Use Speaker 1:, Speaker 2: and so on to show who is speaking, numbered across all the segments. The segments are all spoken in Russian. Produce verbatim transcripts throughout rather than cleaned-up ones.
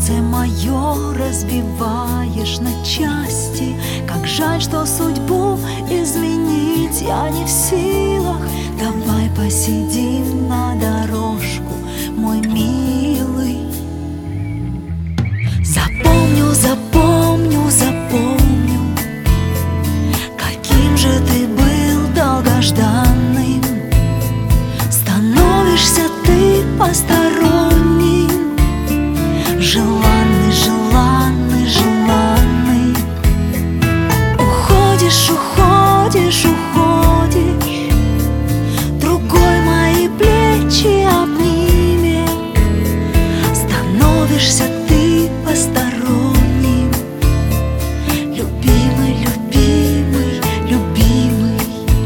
Speaker 1: сердце мое разбиваешь на части. Как жаль, что судьбу изменить я не в силах. Давай посидим на дорожку, мой милый. Запомню, запомню, запомню, каким же ты был долгожданным. Становишься ты посторонним, желанный, желанный, желанный. Уходишь, уходишь, уходишь, другой мои плечи обнимет. Становишься ты посторонним, любимый, любимый, любимый.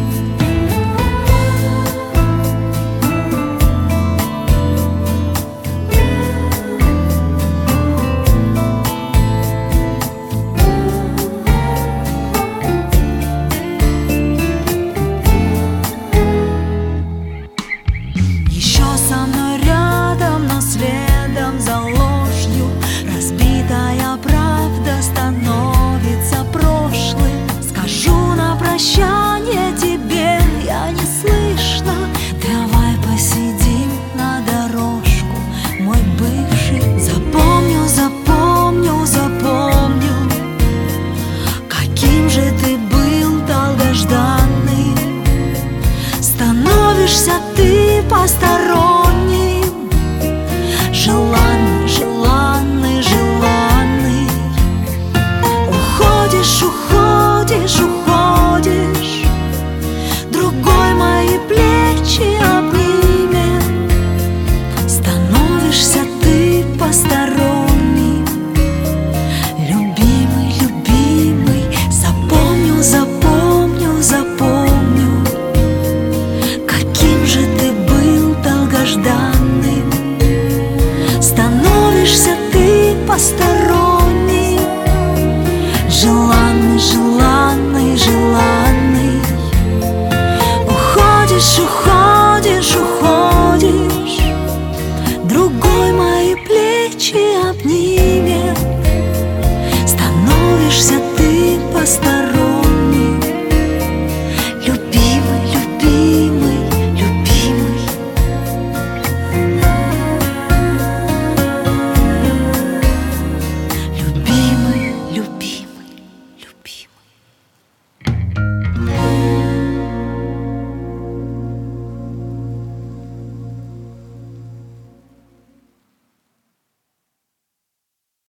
Speaker 1: Еще со мной рядом, но следом за ложью. Разбитая правда становится прошлым. Скажу на прощание тебе, я не слышно. Давай посидим на дорожку, мой бывший. Запомню, запомню, запомню, каким же ты был долгожданным. Становишься ты посторонним, желанный, желанный, желанный. Уходишь, уходишь, уходишь, другой мои плечи обнимет. Становишься ты посторонним, любимый, любимый. Запомню, запомню, запомню, каким же ты был долгожданным. Становишься ты посторонним.